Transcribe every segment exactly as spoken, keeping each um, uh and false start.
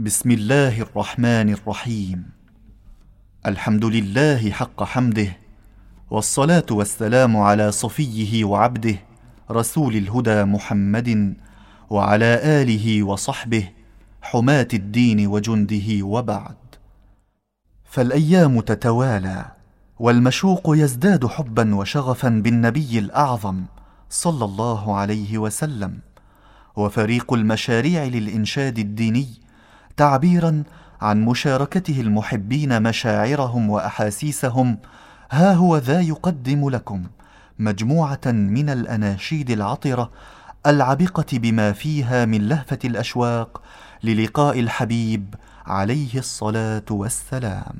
بسم الله الرحمن الرحيم. الحمد لله حق حمده، والصلاة والسلام على صفيه وعبده رسول الهدى محمد، وعلى آله وصحبه حماة الدين وجنده، وبعد. فالأيام تتوالى، والمشوق يزداد حبا وشغفا بالنبي الأعظم صلى الله عليه وسلم، وفريق المشاريع للإنشاد الديني تعبيرا عن مشاركته المحبين مشاعرهم وأحاسيسهم، ها هو ذا يقدم لكم مجموعة من الأناشيد العطرة العبقة بما فيها من لهفة الأشواق للقاء الحبيب عليه الصلاة والسلام.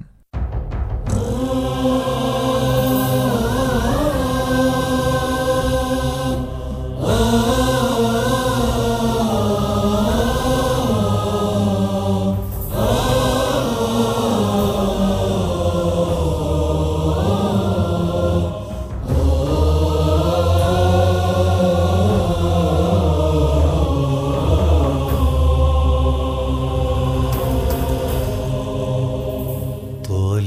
طال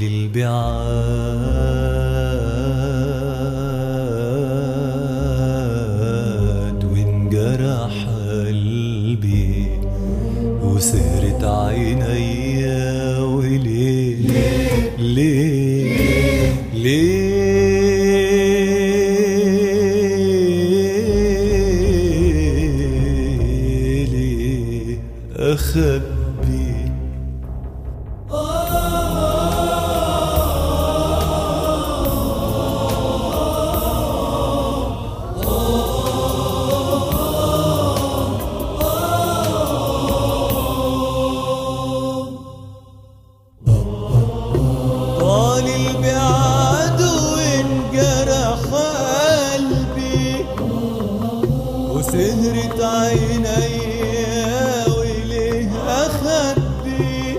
البعاد وانجرح قلبي وسهرت عيني، وليه ليه ليه ليه أخبي طال البعاد وانجرح قلبي وسهرت عيني، وليه أخبي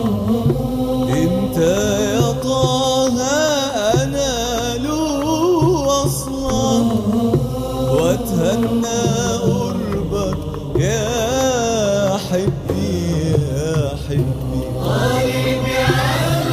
امتى يا طه أناله وصلا واتهنى قربك يا حبي يا حبي. طال البعاد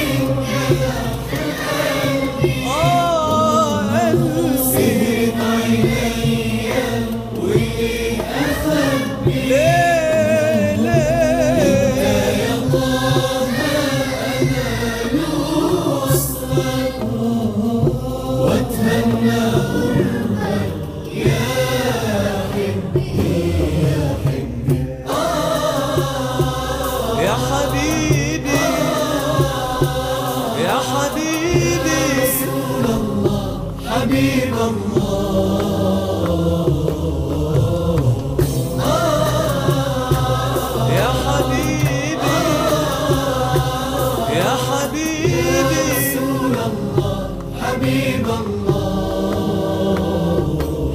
يا حبيبي يا حبيبي رسول الله حبيب الله، يا حبيبي يا حبيبي رسول الله حبيب الله،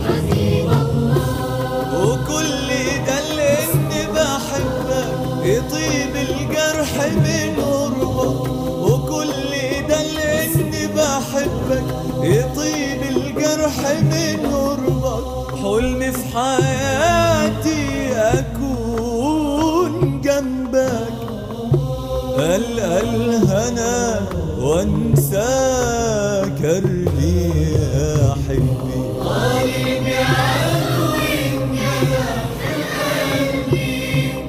وكل ده اللي اني بحبك يطيب الجرح من قربك، وكل ده اللي اني بحبك يطيب الجرح من قربك، حلمي في حياتي اكون جنبك، ألقى الهنا وانسى كربي يا حبي. طال البعاد وانجرح قلبي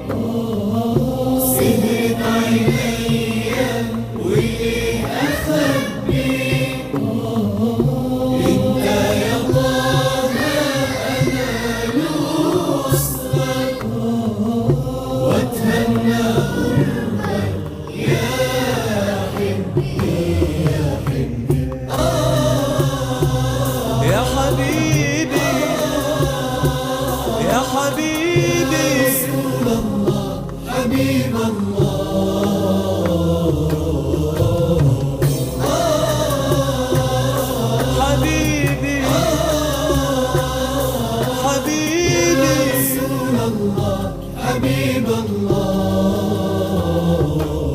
سهرت عيني، وليه أخبي انت يا طه أناله وصلك واتهنى قربك يا حبي يا حبي. يا حبيبي يا حبيبي رسول الله حبيب الله، حبيبي حبيبي رسول الله حبيب الله،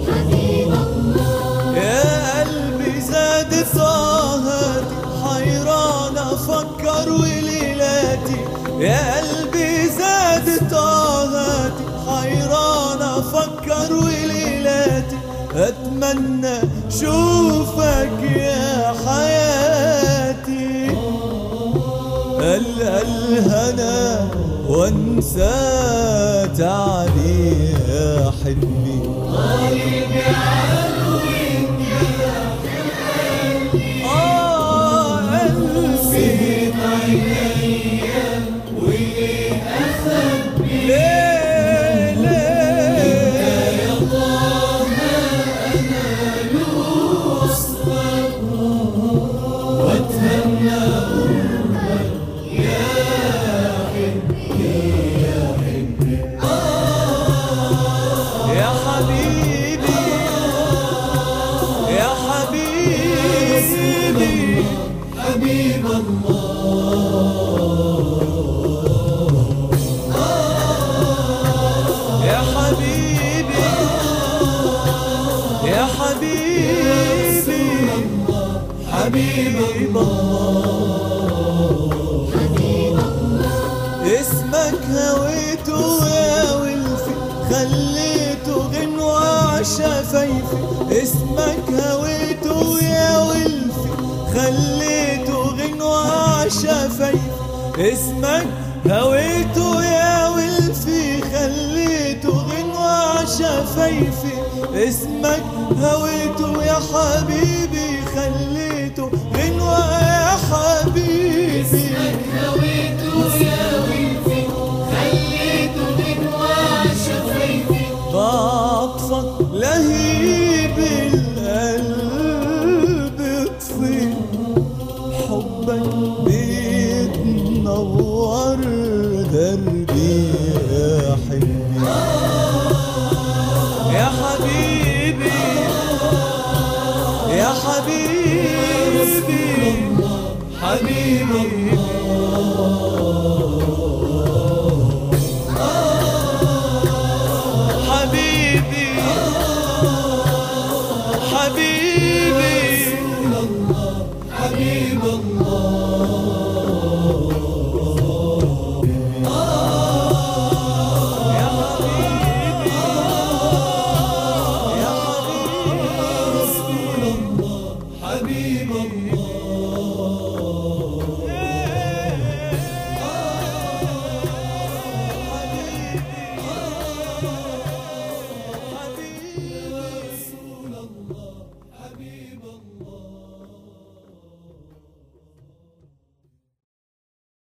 يا قلبي زاد طاهاتي حيران افكر وليلاتي، يا قلبي زاد طاهاتي حيران افكر وليلاتي اتمنى شوفك يا حياتي. القى الهنا وانسى تعبي يا حلمي. طالب بعدوك آه قلبي عيني واللي أخذ ليه ليه يا طه أنا له وصفك وأتمنى قربك يا حبي يا حبي. يا حبيبي يا حبيبي حبيب يا حبيبي يا حبيبي حبيب اسمك هويته يا ولفي خليته غنوة عشفايفي. اسمك هويته يا ولفي خليته غنوة عشفايفي. اسمك هويته يا ولفي خليته غنوة عشفايفي. اسمك هويته يا حبيبي خليته غنوة يا حبيبي. هويته يا ولفي خليته غنوة شفايفي. بعطفك لهيب القلب طفي حبك بيتنور دربي يا حلمي. يا حبيبي يا حبيبي حبيبي